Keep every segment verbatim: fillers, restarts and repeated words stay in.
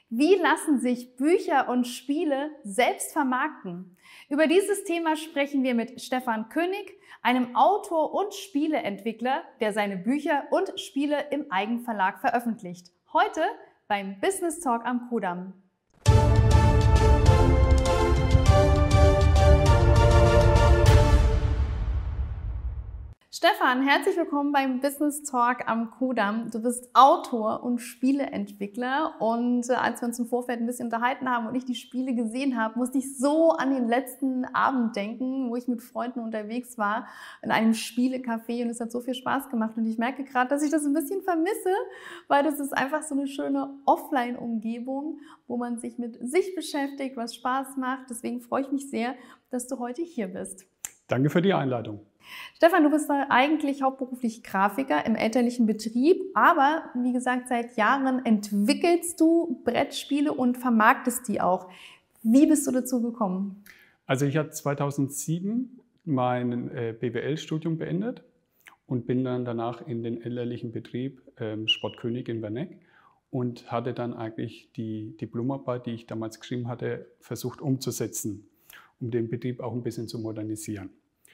Wie lassen sich Bücher und Spiele selbst vermarkten? Über dieses Thema sprechen wir mit Stefan König, einem Autor und Spieleentwickler, der seine Bücher und Spiele im Eigenverlag veröffentlicht. Heute beim Business Talk am Kudamm. Stefan, herzlich willkommen beim Business Talk am Kudamm. Du bist Autor und Spieleentwickler und äh, als wir uns im Vorfeld ein bisschen unterhalten haben und ich die Spiele gesehen habe, musste ich so an den letzten Abend denken, wo ich mit Freunden unterwegs war in einem Spielecafé und es hat so viel Spaß gemacht und ich merke gerade, dass ich das ein bisschen vermisse, weil das ist einfach so eine schöne Offline-Umgebung, wo man sich mit sich beschäftigt, was Spaß macht. Deswegen freue ich mich sehr, dass du heute hier bist. Danke für die Einladung. Stefan, du bist eigentlich hauptberuflich Grafiker im elterlichen Betrieb, aber wie gesagt, seit Jahren entwickelst du Brettspiele und vermarktest die auch. Wie bist du dazu gekommen? Also ich habe zweitausendsieben mein äh, B W L-Studium beendet und bin dann danach in den elterlichen Betrieb ähm, Sportkönig in Werneck und hatte dann eigentlich die Diplomarbeit, die ich damals geschrieben hatte, versucht umzusetzen, um den Betrieb auch ein bisschen zu modernisieren.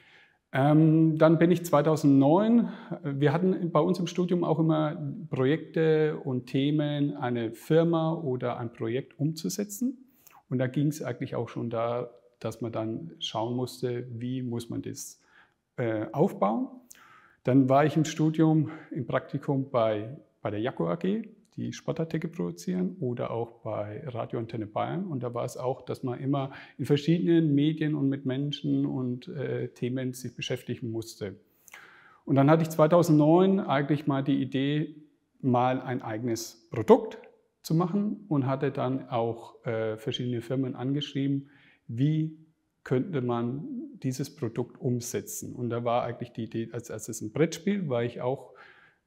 Ähm, dann bin ich zweitausendneun, wir hatten bei uns im Studium auch immer Projekte und Themen, eine Firma oder ein Projekt umzusetzen. Und da ging es eigentlich auch schon da, dass man dann schauen musste, wie muss man das äh, aufbauen. Dann war ich im Studium, im Praktikum bei, bei der Jacco A G, die Sportartikel produzieren, oder auch bei Radio Antenne Bayern. Und da war es auch, dass man immer in verschiedenen Medien und mit Menschen und äh, Themen sich beschäftigen musste. Und dann hatte ich zweitausendneun eigentlich mal die Idee, mal ein eigenes Produkt zu machen und hatte dann auch äh, verschiedene Firmen angeschrieben, wie könnte man dieses Produkt umsetzen. Und da war eigentlich die Idee als erstes ein Brettspiel, weil ich auch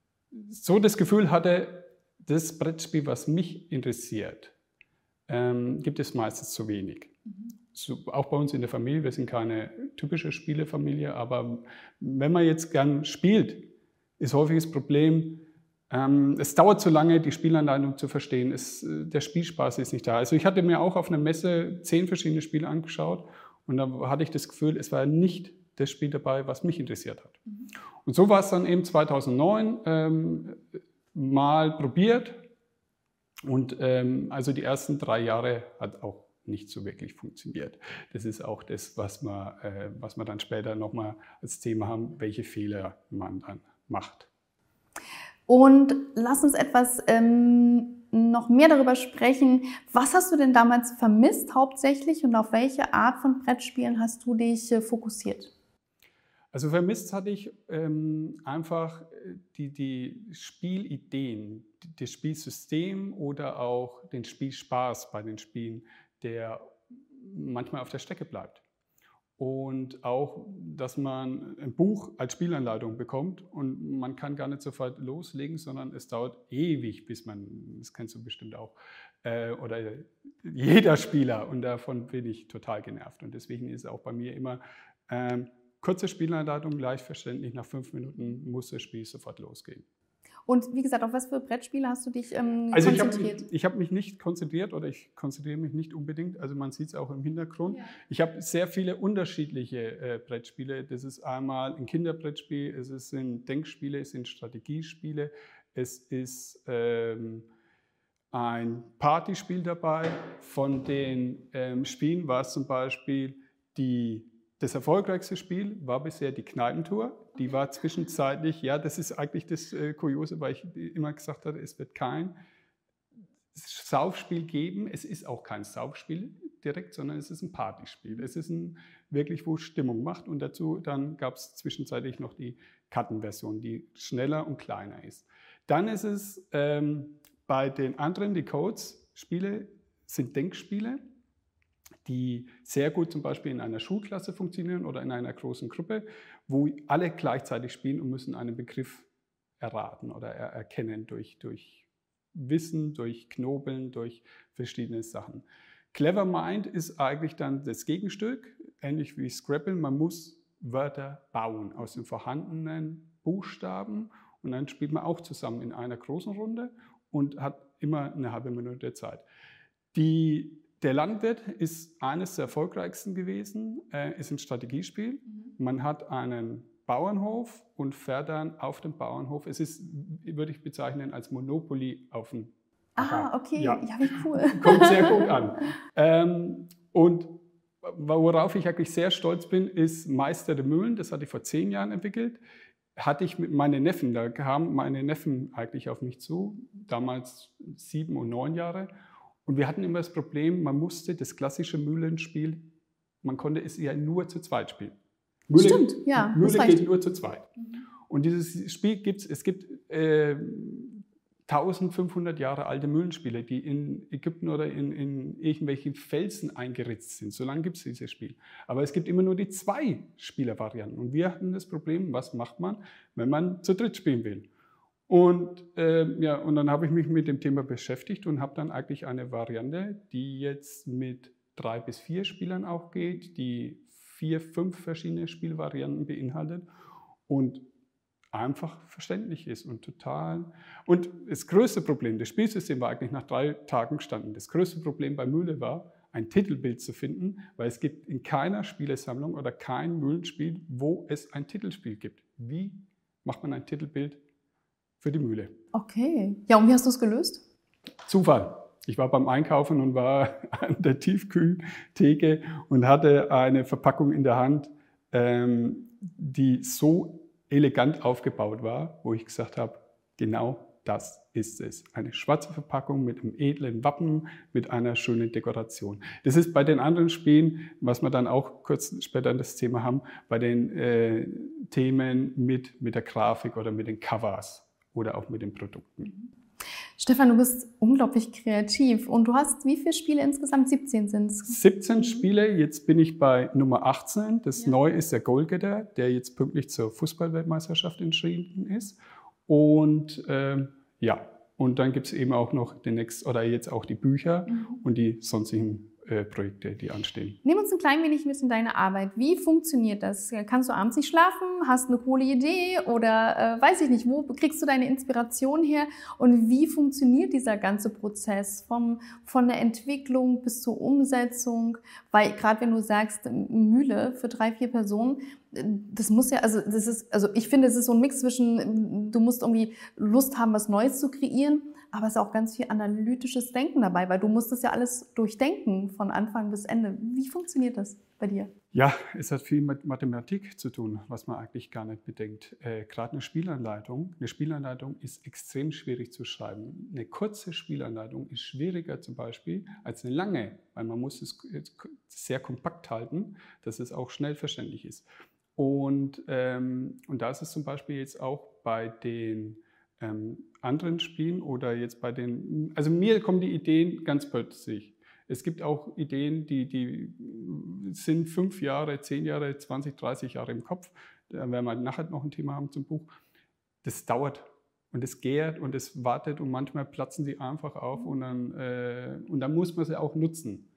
so das Gefühl hatte, das Brettspiel, was mich interessiert, ähm, gibt es meistens zu wenig. Mhm. So, auch bei uns in der Familie, wir sind keine typische Spielefamilie, aber wenn man jetzt gern spielt, ist häufig das Problem, ähm, es dauert zu lange, die Spielanleitung zu verstehen, es, der Spielspaß ist nicht da. Also ich hatte mir auch auf einer Messe zehn verschiedene Spiele angeschaut und da hatte ich das Gefühl, es war nicht das Spiel dabei, was mich interessiert hat. Mhm. Und so war es dann eben zweitausendneun, ähm, mal probiert und ähm, also die ersten drei Jahre hat auch nicht so wirklich funktioniert. Das ist auch das, was wir, äh, was wir dann später nochmal als Thema haben, welche Fehler man dann macht. Und lass uns etwas ähm, noch mehr darüber sprechen. Was hast du denn damals vermisst hauptsächlich und auf welche Art von Brettspielen hast du dich äh, fokussiert? Also vermisst hatte ich ähm, einfach die, die Spielideen, das Spielsystem oder auch den Spielspaß bei den Spielen, der manchmal auf der Strecke bleibt. Und auch, dass man ein Buch als Spielanleitung bekommt und man kann gar nicht sofort loslegen, sondern es dauert ewig, bis man, das kennst du bestimmt auch, äh, oder jeder Spieler, und davon bin ich total genervt. Und deswegen ist es auch bei mir immer ähm, kurze Spielanleitung, leicht verständlich, nach fünf Minuten muss das Spiel sofort losgehen. Und wie gesagt, auf was für Brettspiele hast du dich ähm, also konzentriert? Ich habe mich, hab mich nicht konzentriert oder ich konzentriere mich nicht unbedingt, also man sieht es auch im Hintergrund. Ja. Ich habe sehr viele unterschiedliche äh, Brettspiele. Das ist einmal ein Kinderbrettspiel, es sind Denkspiele, es sind Strategiespiele, es ist ähm, ein Partyspiel dabei. Von den ähm, Spielen war es zum Beispiel die Das erfolgreichste Spiel war bisher die Kneipentour. Die war zwischenzeitlich, ja, das ist eigentlich das äh, Kuriose, weil ich immer gesagt hatte, es wird kein Saufspiel geben. Es ist auch kein Saufspiel direkt, sondern es ist ein Partyspiel. Es ist ein, wirklich, wo Stimmung macht. Und dazu dann gab es zwischenzeitlich noch die Kartenversion, die schneller und kleiner ist. Dann ist es ähm, bei den anderen, die Codes-Spiele sind Denkspiele, die sehr gut zum Beispiel in einer Schulklasse funktionieren oder in einer großen Gruppe, wo alle gleichzeitig spielen und müssen einen Begriff erraten oder er erkennen durch, durch Wissen, durch Knobeln, durch verschiedene Sachen. Clever Mind ist eigentlich dann das Gegenstück, ähnlich wie Scrabble. Man muss Wörter bauen aus den vorhandenen Buchstaben und dann spielt man auch zusammen in einer großen Runde und hat immer eine halbe Minute Zeit. Die, der Landwirt ist eines der erfolgreichsten gewesen, äh, ist ein Strategiespiel. Mhm. Man hat einen Bauernhof und fährt dann auf dem Bauernhof. Es ist, würde ich bezeichnen, als Monopoly auf dem Ah, okay, ja, ja, wie cool. Kommt sehr gut an. Ähm, und worauf ich eigentlich sehr stolz bin, ist Meister der Mühlen. Das hatte ich vor zehn Jahren entwickelt. Hatte ich mit meinen Neffen, da kamen meine Neffen eigentlich auf mich zu, damals sieben und neun Jahre. Und wir hatten immer das Problem, man musste das klassische Mühlenspiel, man konnte es ja nur zu zweit spielen. Mühle, Stimmt, ja. Mühle geht nur zu zweit. Mhm. Und dieses Spiel gibt es, es gibt äh, eintausendfünfhundert Jahre alte Mühlenspiele, die in Ägypten oder in, in irgendwelchen Felsen eingeritzt sind. So lange gibt es dieses Spiel. Aber es gibt immer nur die zwei Spielervarianten. Und wir hatten das Problem, was macht man, wenn man zu dritt spielen will? Und, äh, ja, und dann habe ich mich mit dem Thema beschäftigt und habe dann eigentlich eine Variante, die jetzt mit drei bis vier Spielern auch geht, die vier, fünf verschiedene Spielvarianten beinhaltet und einfach verständlich ist und total. Und das größte Problem, das Spielsystem war eigentlich nach drei Tagen gestanden. Das größte Problem bei Mühle war, ein Titelbild zu finden, weil es gibt in keiner Spielesammlung oder kein Mühlenspiel, wo es ein Titelspiel gibt. Wie macht man ein Titelbild für die Mühle? Okay. Ja, und wie hast du es gelöst? Zufall. Ich war beim Einkaufen und war an der Tiefkühltheke und hatte eine Verpackung in der Hand, ähm, die so elegant aufgebaut war, wo ich gesagt habe, genau das ist es. Eine schwarze Verpackung mit einem edlen Wappen, mit einer schönen Dekoration. Das ist bei den anderen Spielen, was wir dann auch kurz später in das Thema haben, bei den äh, Themen mit, mit der Grafik oder mit den Covers oder auch mit den Produkten. Stefan, du bist unglaublich kreativ und du hast wie viele Spiele insgesamt? siebzehn sind es. siebzehn Spiele, jetzt bin ich bei Nummer achtzehn. Das ja. Neue ist der Goalgetter, der jetzt pünktlich zur Fußball-Weltmeisterschaft entschieden ist. Und ähm, ja, und dann gibt es eben auch noch den nächsten, oder jetzt auch die Bücher mhm. und die sonstigen äh, Projekte, die anstehen. Nimm uns ein klein wenig mit in deine Arbeit. Wie funktioniert das? Kannst du abends nicht schlafen? Hast eine coole Idee? Oder äh, weiß ich nicht, wo kriegst du deine Inspiration her? Und wie funktioniert dieser ganze Prozess vom, von der Entwicklung bis zur Umsetzung? Weil gerade wenn du sagst, Mühle für drei, vier Personen, das muss ja, also das ist, also ich finde, es ist so ein Mix zwischen, du musst irgendwie Lust haben, was Neues zu kreieren, aber es ist auch ganz viel analytisches Denken dabei, weil du musst das ja alles durchdenken von Anfang bis Ende. Wie funktioniert das bei dir? Ja, es hat viel mit Mathematik zu tun, was man eigentlich gar nicht bedenkt. Äh, Gerade eine Spielanleitung. Eine Spielanleitung ist extrem schwierig zu schreiben. Eine kurze Spielanleitung ist schwieriger zum Beispiel als eine lange, weil man muss es sehr kompakt halten, dass es auch schnell verständlich ist. Und, ähm, und da ist es zum Beispiel jetzt auch bei den ähm, anderen Spielen oder jetzt bei den, also mir kommen die Ideen ganz plötzlich. Es gibt auch Ideen, die, die sind fünf Jahre, zehn Jahre, zwanzig, dreißig Jahre im Kopf. Da werden wir nachher noch ein Thema haben zum Buch. Das dauert und es gärt und es wartet und manchmal platzen sie einfach auf und dann, äh, und dann muss man sie auch nutzen.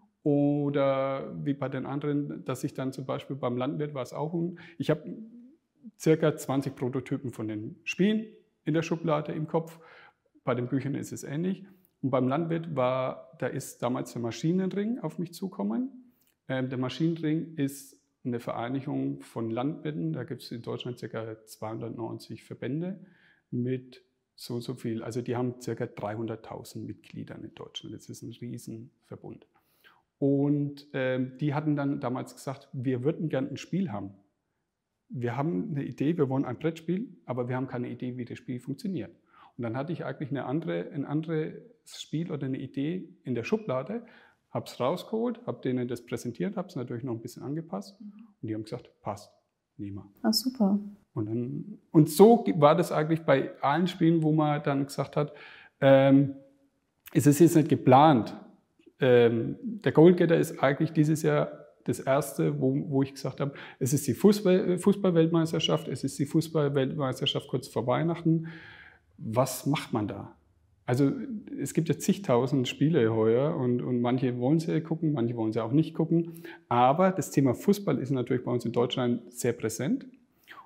Oder wie bei den anderen, dass ich dann zum Beispiel beim Landwirt war es auch, ein, ich habe circa zwanzig Prototypen von den Spielen in der Schublade im Kopf. Bei den Büchern ist es ähnlich. Und beim Landwirt war, da ist damals der Maschinenring auf mich zugekommen. Ähm, der Maschinenring ist eine Vereinigung von Landwirten. Da gibt es in Deutschland ca. zweihundertneunzig Verbände mit so so viel. Also die haben ca. dreihunderttausend Mitglieder in Deutschland. Das ist ein Riesenverbund. Und ähm, die hatten dann damals gesagt, wir würden gerne ein Spiel haben. Wir haben eine Idee, wir wollen ein Brettspiel, aber wir haben keine Idee, wie das Spiel funktioniert. Und dann hatte ich eigentlich eine andere, ein anderes Spiel oder eine Idee in der Schublade, habe es rausgeholt, habe denen das präsentiert, habe es natürlich noch ein bisschen angepasst und die haben gesagt, passt, nehmen wir. Ah, super. Und, dann, und so war das eigentlich bei allen Spielen, wo man dann gesagt hat, ähm, es ist jetzt nicht geplant. Ähm, der Goalgetter ist eigentlich dieses Jahr das erste, wo, wo ich gesagt habe, es ist die Fußball, Fußball-Weltmeisterschaft, es ist die Fußball-Weltmeisterschaft kurz vor Weihnachten. Was macht man da? Also es gibt ja zigtausend Spiele heuer und, und manche wollen sie gucken, manche wollen sie auch nicht gucken. Aber das Thema Fußball ist natürlich bei uns in Deutschland sehr präsent.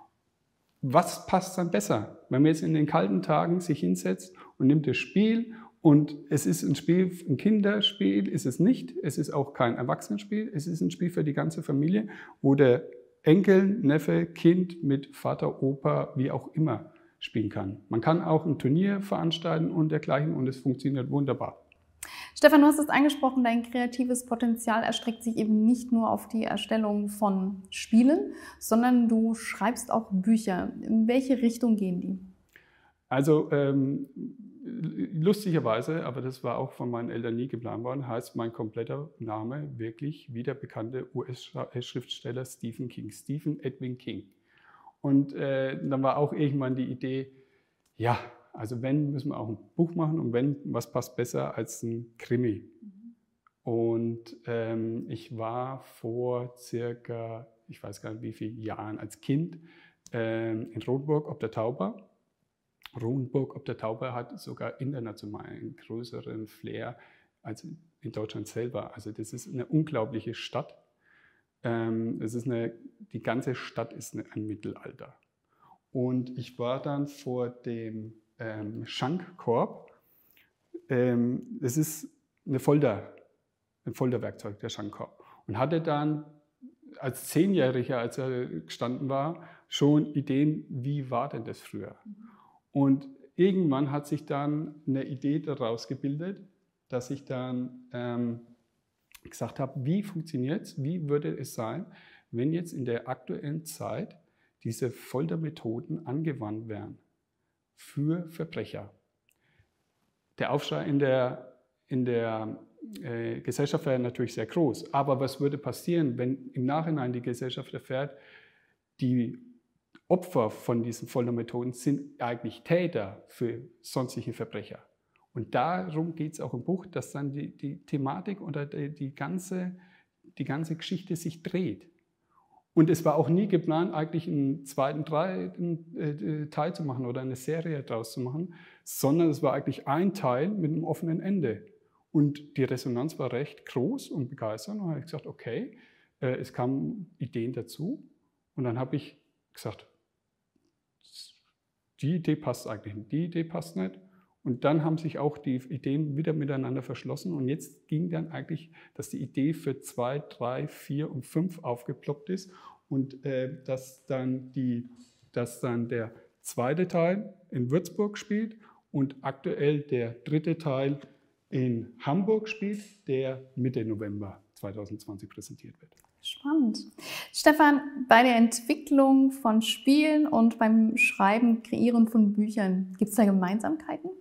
Was passt dann besser, wenn man jetzt in den kalten Tagen sich hinsetzt und nimmt das Spiel Und es ist ein Spiel, ein Kinderspiel ist es nicht, es ist auch kein Erwachsenenspiel, es ist ein Spiel für die ganze Familie, wo der Enkel, Neffe, Kind mit Vater, Opa, wie auch immer spielen kann. Man kann auch ein Turnier veranstalten und dergleichen und es funktioniert wunderbar. Stefan, du hast es angesprochen, dein kreatives Potenzial erstreckt sich eben nicht nur auf die Erstellung von Spielen, sondern du schreibst auch Bücher. In welche Richtung gehen die? Also ähm, lustigerweise, aber das war auch von meinen Eltern nie geplant worden, heißt mein kompletter Name wirklich wie der bekannte U S-Schriftsteller Stephen King, Stephen Edwin King. Und äh, dann war auch irgendwann die Idee, ja, also wenn, müssen wir auch ein Buch machen und wenn, was passt besser als ein Krimi. Und ähm, ich war vor circa, ich weiß gar nicht wie vielen Jahren als Kind ähm, in Rotenburg ob der Tauber. Rotenburg ob der Tauber hat sogar international einen größeren Flair als in Deutschland selber. Also das ist eine unglaubliche Stadt. Ähm, es ist eine, die ganze Stadt ist eine, ein Mittelalter. Und ich war dann vor dem ähm, Schankkorb. Ähm, das ist eine Folter, ein Folterwerkzeug, der Schankkorb. Und hatte dann als Zehnjähriger, als er gestanden war, schon Ideen, wie war denn das früher? Und irgendwann hat sich dann eine Idee daraus gebildet, dass ich dann ähm, gesagt habe, wie funktioniert es, wie würde es sein, wenn jetzt in der aktuellen Zeit diese Foltermethoden angewandt werden für Verbrecher. Der Aufschrei in der, in der äh, Gesellschaft wäre natürlich sehr groß, aber was würde passieren, wenn im Nachhinein die Gesellschaft erfährt, die Opfer von diesen Foltermethoden sind eigentlich Täter für sonstige Verbrecher. Und darum geht es auch im Buch, dass dann die, die Thematik oder die, die, ganze, die ganze Geschichte sich dreht. Und es war auch nie geplant, eigentlich einen zweiten dritten Teil zu machen oder eine Serie daraus zu machen, sondern es war eigentlich ein Teil mit einem offenen Ende. Und die Resonanz war recht groß und begeisternd. Und dann habe ich gesagt, okay, es kamen Ideen dazu. Und dann habe ich gesagt, die Idee passt eigentlich nicht, die Idee passt nicht. Und dann haben sich auch die Ideen wieder miteinander verschlossen. Und jetzt ging dann eigentlich, dass die Idee für zwei, drei, vier und fünf aufgeploppt ist. Und äh, dass, dann die, dass dann der zweite Teil in Würzburg spielt und aktuell der dritte Teil in Hamburg spielt, der Mitte November zweitausendzwanzig präsentiert wird. Spannend. Stefan, bei der Entwicklung von Spielen und beim Schreiben, Kreieren von Büchern, gibt es da Gemeinsamkeiten?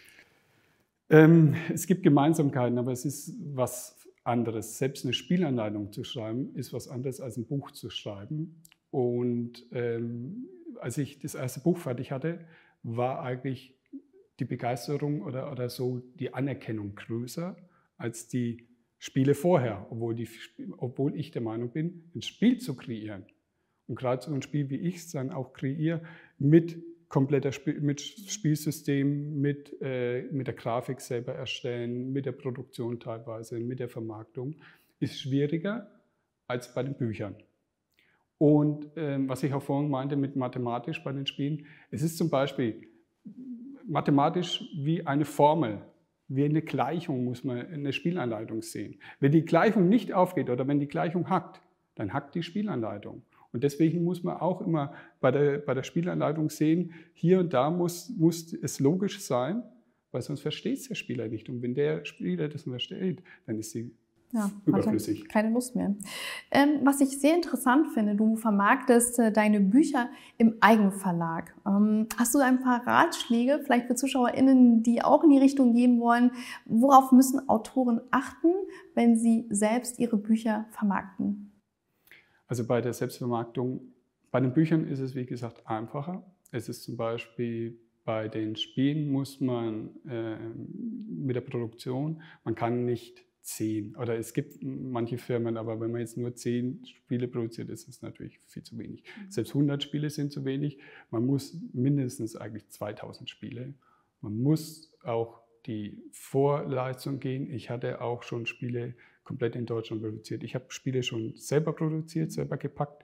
Ähm, es gibt Gemeinsamkeiten, aber es ist was anderes. Selbst eine Spielanleitung zu schreiben, ist was anderes als ein Buch zu schreiben. Und ähm, als ich das erste Buch fertig hatte, war eigentlich die Begeisterung oder, oder so die Anerkennung größer als die Spiele vorher, obwohl, die, obwohl ich der Meinung bin, ein Spiel zu kreieren. Und gerade so ein Spiel, wie ich es dann auch kreiere, mit kompletter Spiel, mit Spielsystem, mit, äh, mit der Grafik selber erstellen, mit der Produktion teilweise, mit der Vermarktung, ist schwieriger als bei den Büchern. Und ähm, was ich auch vorhin meinte mit mathematisch bei den Spielen, es ist zum Beispiel mathematisch wie eine Formel. Wie eine Gleichung muss man in der Spielanleitung sehen. Wenn die Gleichung nicht aufgeht oder wenn die Gleichung hackt, dann hackt die Spielanleitung. Und deswegen muss man auch immer bei der, bei der Spielanleitung sehen, hier und da muss, muss es logisch sein, weil sonst versteht es der Spieler nicht. Und wenn der Spieler das nicht versteht, dann ist sie ja, überflüssig. Keine Lust mehr. Ähm, was ich sehr interessant finde, du vermarktest äh, deine Bücher im Eigenverlag. Ähm, hast du ein paar Ratschläge, vielleicht für ZuschauerInnen, die auch in die Richtung gehen wollen, worauf müssen Autoren achten, wenn sie selbst ihre Bücher vermarkten? Also bei der Selbstvermarktung, bei den Büchern ist es wie gesagt einfacher. Es ist zum Beispiel bei den Spielen muss man äh, mit der Produktion, man kann nicht zehn oder es gibt manche Firmen, aber wenn man jetzt nur zehn Spiele produziert, ist es natürlich viel zu wenig. Mhm. Selbst hundert Spiele sind zu wenig. Man muss mindestens eigentlich zweitausend Spiele. Man muss auch die Vorleistung gehen. Ich hatte auch schon Spiele komplett in Deutschland produziert. Ich habe Spiele schon selber produziert, selber gepackt.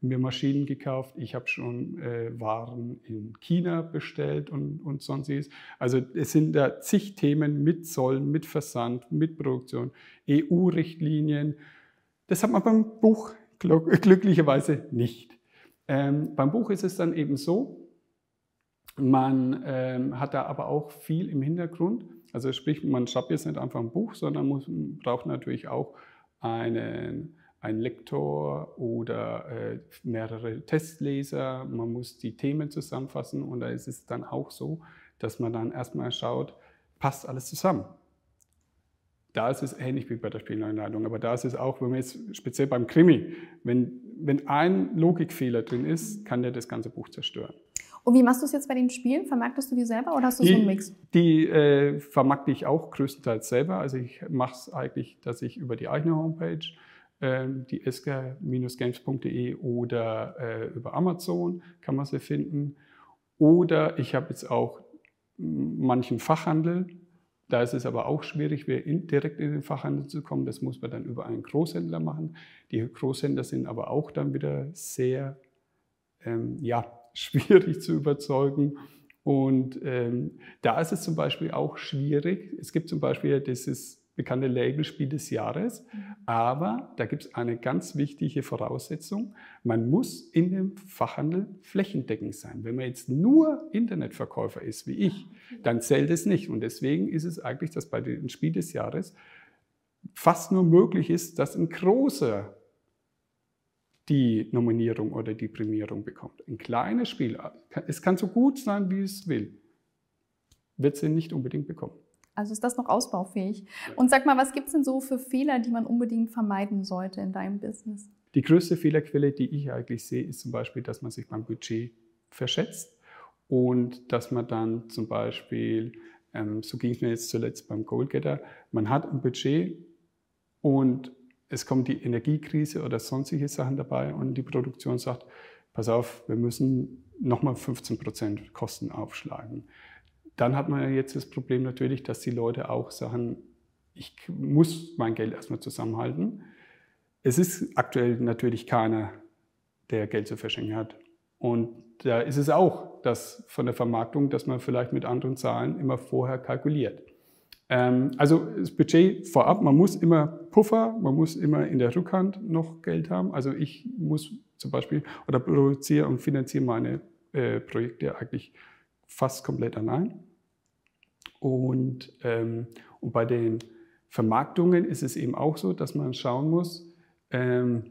mir Maschinen gekauft, ich habe schon äh, Waren in China bestellt und, und sonstiges. Also es sind da zig Themen mit Zollen, mit Versand, mit Produktion, E U-Richtlinien. Das hat man beim Buch glücklicherweise nicht. Ähm, beim Buch ist es dann eben so, man ähm, hat da aber auch viel im Hintergrund. Also sprich, man schreibt jetzt nicht einfach ein Buch, sondern muss, braucht natürlich auch einen ein Lektor oder äh, mehrere Testleser, man muss die Themen zusammenfassen und da ist es dann auch so, dass man dann erstmal schaut, passt alles zusammen. Da ist es ähnlich wie bei der Spielanleitung, aber da ist es auch, wenn man jetzt speziell beim Krimi, wenn, wenn ein Logikfehler drin ist, kann der das ganze Buch zerstören. Und wie machst du es jetzt bei den Spielen? Vermarktest du die selber oder hast du die, so einen Mix? Die äh, vermarkte ich auch größtenteils selber, also ich mache es eigentlich, dass ich über die eigene Homepage, die esker Bindestrich games Punkt de oder äh, über Amazon kann man sie finden. Oder ich habe jetzt auch manchen Fachhandel, da ist es aber auch schwierig, in, direkt in den Fachhandel zu kommen. Das muss man dann über einen Großhändler machen. Die Großhändler sind aber auch dann wieder sehr ähm, ja, schwierig zu überzeugen. Und ähm, da ist es zum Beispiel auch schwierig. Es gibt zum Beispiel dieses bekannte Label Spiel des Jahres. Aber da gibt es eine ganz wichtige Voraussetzung. Man muss in dem Fachhandel flächendeckend sein. Wenn man jetzt nur Internetverkäufer ist, wie ich, dann zählt es nicht. Und deswegen ist es eigentlich, dass bei dem Spiel des Jahres fast nur möglich ist, dass ein großer die Nominierung oder die Prämierung bekommt. Ein kleines Spiel, es kann so gut sein, wie es will, wird sie nicht unbedingt bekommen. Also ist das noch ausbaufähig. Und sag mal, was gibt es denn so für Fehler, die man unbedingt vermeiden sollte in deinem Business? Die größte Fehlerquelle, die ich eigentlich sehe, ist zum Beispiel, dass man sich beim Budget verschätzt und dass man dann zum Beispiel, ähm, so ging es mir jetzt zuletzt beim Goalgetter, man hat ein Budget und es kommt die Energiekrise oder sonstige Sachen dabei und die Produktion sagt, pass auf, wir müssen nochmal fünfzehn Prozent Kosten aufschlagen. Dann hat man jetzt das Problem natürlich, dass die Leute auch sagen, ich muss mein Geld erstmal zusammenhalten. Es ist aktuell natürlich keiner, der Geld zu verschenken hat. Und da ist es auch, dass von der Vermarktung, dass man vielleicht mit anderen Zahlen immer vorher kalkuliert. Ähm, also das Budget vorab, man muss immer Puffer, man muss immer in der Rückhand noch Geld haben. Also ich muss zum Beispiel oder produziere und finanziere meine äh, Projekte eigentlich fast komplett allein. Und, ähm, und bei den Vermarktungen ist es eben auch so, dass man schauen muss, ähm,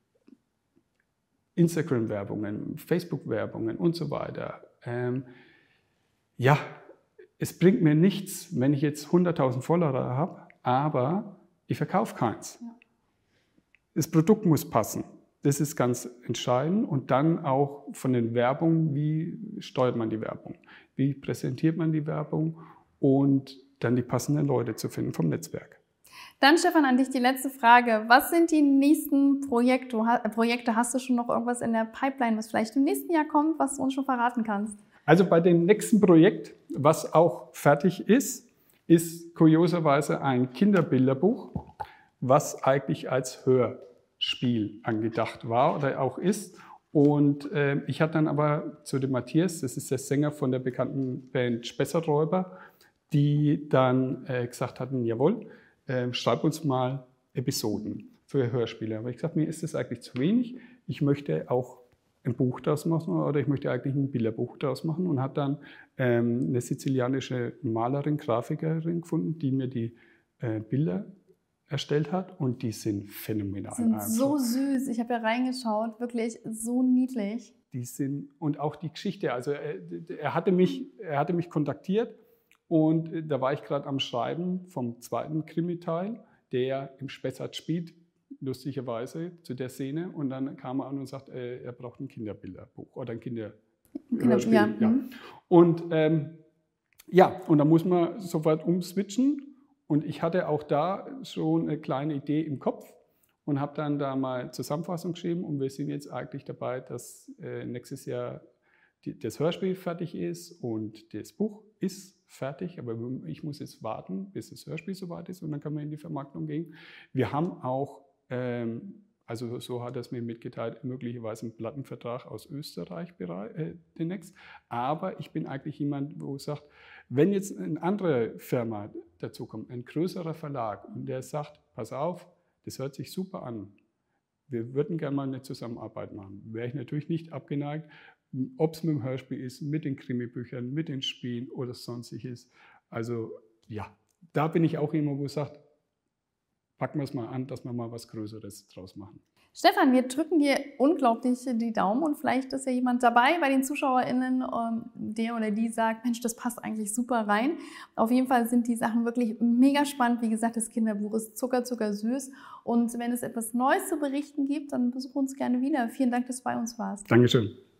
Instagram-Werbungen, Facebook-Werbungen und so weiter. Ähm, ja, es bringt mir nichts, wenn ich jetzt hunderttausend Follower habe, aber ich verkaufe keins. Ja. Das Produkt muss passen. Das ist ganz entscheidend. Und dann auch von den Werbungen, wie steuert man die Werbung? Wie präsentiert man die Werbung? Und dann die passenden Leute zu finden vom Netzwerk. Dann, Stefan, an dich die letzte Frage. Was sind die nächsten Projekte? Projekte? Hast du schon noch irgendwas in der Pipeline, was vielleicht im nächsten Jahr kommt, was du uns schon verraten kannst? Also bei dem nächsten Projekt, was auch fertig ist, ist kurioserweise ein Kinderbilderbuch, was eigentlich als Hörspiel angedacht war oder auch ist. Und äh, ich hatte dann aber zu dem Matthias, das ist der Sänger von der bekannten Band Spessarträuber, die dann äh, gesagt hatten, jawohl, äh, schreib uns mal Episoden für Hörspiele. Aber ich gesagt, mir ist das eigentlich zu wenig. Ich möchte auch ein Buch daraus machen oder ich möchte eigentlich ein Bilderbuch daraus machen und habe dann ähm, eine sizilianische Malerin, Grafikerin gefunden, die mir die äh, Bilder erstellt hat und die sind phänomenal. Die sind einfach so süß. Ich habe ja reingeschaut, wirklich so niedlich. Die sind und auch die Geschichte. Also er, er hatte mich, er hatte mich kontaktiert und da war ich gerade am Schreiben vom zweiten Krimi-Teil, der im Spessart spielt, lustigerweise zu der Szene. Und dann kam er an und sagt, äh, er braucht ein Kinderbilderbuch oder ein Kinderhörspiel. Ja. Ja. Und ähm, ja, und da muss man sofort umswitchen. Und ich hatte auch da schon eine kleine Idee im Kopf und habe dann da mal Zusammenfassung geschrieben. Und wir sind jetzt eigentlich dabei, dass äh, nächstes Jahr die, das Hörspiel fertig ist und das Buch ist fertig. Aber ich muss jetzt warten, bis das Hörspiel soweit ist und dann kann man in die Vermarktung gehen. Wir haben auch ähm, Also so hat er es mir mitgeteilt, möglicherweise einen Plattenvertrag aus Österreich äh, demnächst. Aber ich bin eigentlich jemand, wo sagt, wenn jetzt eine andere Firma dazu kommt, ein größerer Verlag, und der sagt, pass auf, das hört sich super an, wir würden gerne mal eine Zusammenarbeit machen, wäre ich natürlich nicht abgeneigt, ob es mit dem Hörspiel ist, mit den Krimibüchern, mit den Spielen oder sonstiges. Also ja, da bin ich auch immer, wo es sagt, packen wir es mal an, dass wir mal was Größeres draus machen. Stefan, wir drücken dir unglaublich die Daumen und vielleicht ist ja jemand dabei bei den ZuschauerInnen, der oder die sagt, Mensch, das passt eigentlich super rein. Auf jeden Fall sind die Sachen wirklich mega spannend. Wie gesagt, das Kinderbuch ist zucker, zucker süß. Und wenn es etwas Neues zu berichten gibt, dann besuch uns gerne wieder. Vielen Dank, dass du bei uns warst. Dankeschön.